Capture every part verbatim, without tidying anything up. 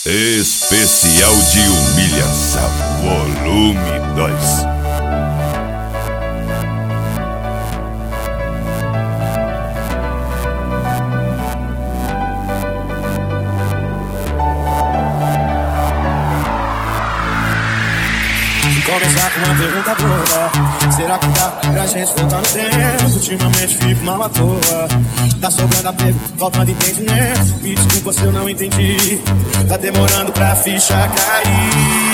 Especial de humilhação, volume dois. Começar com uma pergunta boa: será que dá pra gente voltar no tempo? Ultimamente fico mal à toa. Tá sobrando apego, faltando entendimento. Me desculpa se eu não entendi. Tá demorando pra ficha cair.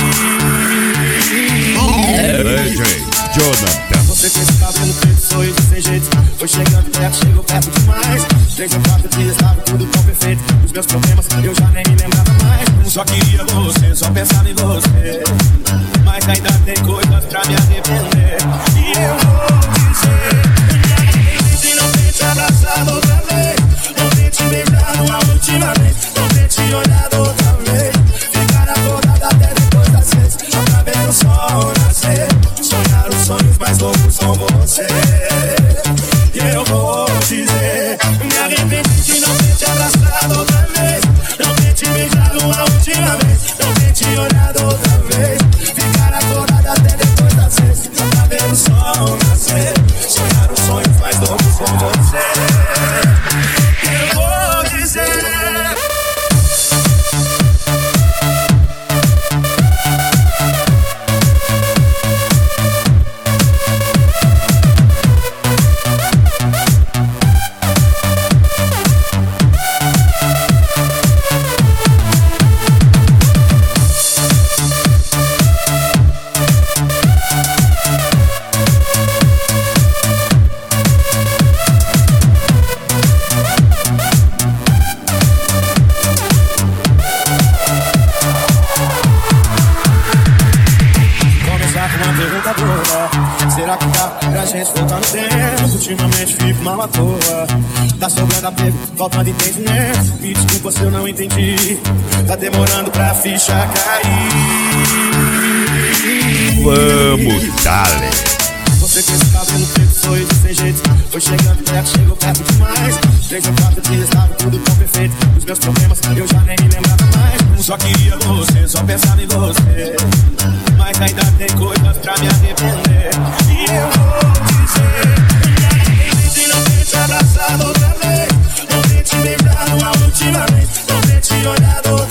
É, gente, Jonathan. Você com esse cabelo preto, sorriso sem jeito. Foi chegando perto, chegou perto demais. Três ou quatro dias, tava tudo tão perfeito. Os meus problemas, eu já nem me lembrava mais. Só queria você, só pensava em você. Mas ainda tem coisas pra me arrepender. E eu vou dizer: se não tem te abraçado outra vez, não tem te beijado uma última vez, não tem te olhado outra vez, ficar acordado até depois das seis, só pra ver o sol nascer, sonhar os sonhos mais loucos com você. E eu vou dizer: me arrependi de não ter te abraçado outra vez, não ter te beijado uma última vez, não ter te olhado outra vez, ficar acordado até depois das seis, só pra ver o sol nascer, sonhar os sonhos mais loucos com você. Eu vou dizer: será que dá pra gente voltar no tempo? Ultimamente fico mal à toa. Tá sobrando apego, faltando entendimento. Me desculpa se eu não entendi. Tá demorando pra ficha cair. Vamos, dale. Você com esse cabelo preto, sorriso sem jeito. Foi chegando perto, chegou perto demais. Três ou quatro dias, tava tudo tão perfeito. Os meus problemas, eu já nem me lembrava mais. Só queria você, só pensava em você. Mas ainda tem coisas pra me arrepender. E eu vou dizer: se não ter te abraçado outra vez, não ter te beijado uma última vez, não ter te olhado